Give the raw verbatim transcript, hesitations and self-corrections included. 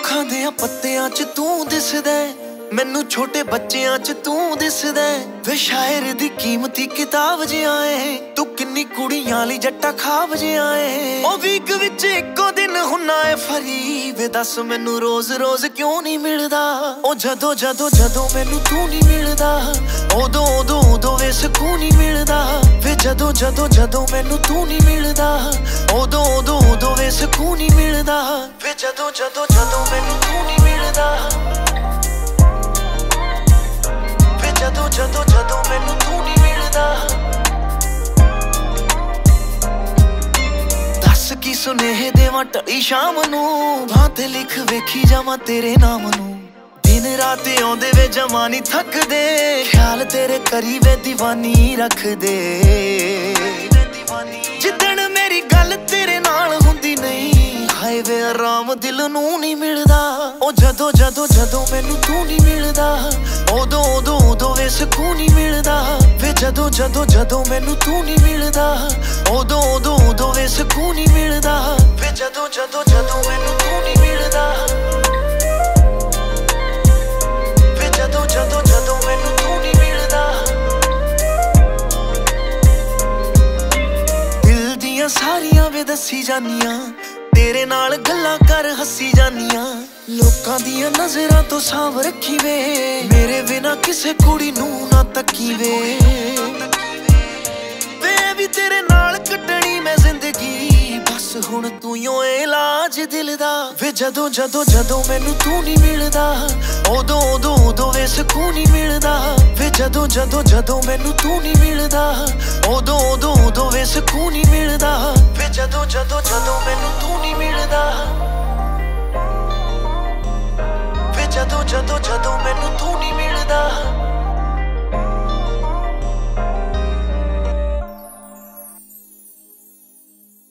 ਰੁੱਖਾਂ ਦੇ ਪੱਤਿਆਂ 'ਚ ਤੂੰ ਦਿਸਦਾ, ਮੈਨੂੰ ਛੋਟੇ ਬੱਚਿਆਂ 'ਚ ਤੂੰ ਦਿਸਦਾ। ਵੇ ਸ਼ਾਇਰ ਦੀ ਕੀਮਤੀ ਕਿਤਾਬ ਜਿਹਾ ਏ ਤੂੰ, ਕਿੰਨੀ ਕੁੜੀਆਂ ਲਈ ਜੱਟਾ ਖਾਬ ਜਿਹਾ ਏ। ਉਹ ਵੀਕ ਵਿੱਚ ਇੱਕੋ ਦਿਨ ਹੁੰਨਾ ਏ ਫਰੀ, ਵੇ ਦੱਸ ਮੈਨੂੰ ਰੋਜ਼ ਰੋਜ਼ ਕਿਉਂ ਨਹੀਂ ਮਿਲਦਾ। ਉਹ ਜਦੋਂ ਜਦੋਂ ਜਦੋਂ ਮੈਨੂੰ ਤੂੰ ਨਹੀਂ ਮਿਲਦਾ, ਉਦੋਂ ਉਦੋਂ ਉਦੋਂ ਵੇ ਸਕੂਨ ਨਹੀਂ ਮਿਲਦਾ। ਵੇ ਜਦੋਂ ਜਦੋਂ ਜਦੋਂ ਮੈਨੂੰ ਤੂੰ ਨਹੀਂ ਮਿਲਦਾ, ਉਦੋਂ ਉਦੋਂ ਉਦੋਂ ਵੇ ਸਕੂਨ ਨਹੀਂ ਮਿਲਦਾ। ਵੇ ਜਦੋਂ ਜਦੋਂ ਜਦੋਂ ਮੈਨੂੰ ਤੂੰ ਨਹੀਂ ਮਿਲਦਾ, ਜਦੋਂ ਜਦੋਂ ਜਦੋਂ ਮੈਨੂੰ ਤੂੰ ਨਹੀਂ ਮਿਲਦਾ। ਦੱਸ ਕੀ ਸੁਨੇਹੇ ਦੇਵਾਂ ਢਲੀ ਸ਼ਾਮ ਨੂੰ, ਬਾਂਹ ਤੇ ਲਿਖ ਵੇਖੀ ਜਾਵਾਂ ਤੇਰੇ ਨਾਮ ਨੂੰ। ਦਿਨ ਰਾਤ ਆਉਂਦੇ ਵੇ ਜਮਾਂ ਨੀ ਥੱਕਦੇ, ਖਿਆਲ ਤੇਰੇ ਕਰੀ ਵੇ ਦੀਵਾਨੀ ਰੱਖਦੇ। ਜਿੱਦਣ ਮੇਰੀ ਗੱਲ ਤੇਰੇ ਨਾਲ ਹੁੰਦੀ ਨਹੀਂ, ਹਾਏ ਵੇ ਆਰਾਮ ਦਿਲ ਨੂੰ ਨਹੀਂ ਮਿਲਦਾ। ਉਹ ਜਦੋਂ ਜਦੋਂ ਜਦੋਂ ਮੈਨੂੰ ਤੂੰ ਨਹੀਂ ਮਿਲਦਾ, ਉਦੋਂ ਉਦੋਂ ਉਦੋਂ ਵੇ ਸਕੂਨ ਨਹੀਂ ਮਿਲਦਾ। ਵੇ ਜਦੋਂ ਜਦੋਂ ਜਦੋਂ ਮੈਨੂੰ ਤੂੰ ਨਹੀਂ ਮਿਲਦਾ, ਉਦੋਂ ਉਦੋਂ ਉਦੋਂ ਵੇ ਸਕੂਨ ਨਹੀਂ ਮਿਲਦਾ। ਵੇ ਜਦੋਂ ਜਦੋਂ ਜਦੋਂ ਮੈਨੂੰ ਤੂੰ ਨਹੀਂ ਮਿਲਦਾ, ਵੇ ਜਦੋਂ ਜਦੋਂ ਜਦੋਂ ਮੈਨੂੰ ਤੂੰ ਨਹੀਂ ਮਿਲਦਾ। ਦਿਲ ਦੀਆਂ ਸਾਰੀਆਂ ਵੇ ਦੱਸੀ ਜਾਨੀਆਂ, ਤੇਰੇ ਨਾਲ ਗੱਲਾਂ ਕਰ ਹੱਸੀ ਜਾਨੀਆਂ। ਲੋਕਾਂ ਦੀਆਂ ਨਜ਼ਰਾਂ ਤੋਂ ਸਾਂਭ ਰੱਖੀ ਵੇ, ਮੇਰੇ ਬਿਨਾ ਕਿਸੇ ਕੁੜੀ ਨੂੰ ਨਾ ਤੱਕੀ ਵੇ। ਵੇ ਵੀ ਤੇਰੇ ਨਾਲ ਕੱਟਣੀ ਮੈਂ ਜ਼ਿੰਦਗੀ, ਬਸ ਹੁਣ ਤੂੰ ਹੀ ਓ ਇਲਾਜ ਦਿਲ ਦਾ। ਵੇ ਜਦੋਂ ਜਦੋਂ ਜਦੋਂ ਮੈਨੂੰ ਤੂੰ ਨਹੀਂ ਮਿਲਦਾ, ਉਦੋਂ ਉਦੋਂ ਉਦੋਂ ਵੇ ਸਕੂਨ ਨਹੀਂ ਮਿਲਦਾ। ਵੇ ਜਦੋਂ ਜਦੋਂ ਜਦੋਂ ਮੈਨੂੰ ਤੂੰ ਨਹੀਂ ਮਿਲਦਾ, ਉਦੋਂ ਉਦੋਂ ਉਦੋਂ ਵੇ ਸਕੂਨ ਨਹੀਂ ਮਿਲਦਾ। ਵੇ ਜਦੋਂ ਜਦੋਂ ਜਦੋਂ ਮੈਨੂੰ ਤੂੰ ਨਹੀਂ ਮਿਲਦਾ, ਵੇ ਜਦੋਂ ਜਦੋਂ ਜਦੋਂ ਮੈਨੂੰ ਤੂੰ ਨਹੀਂ ਮਿਲਦਾ।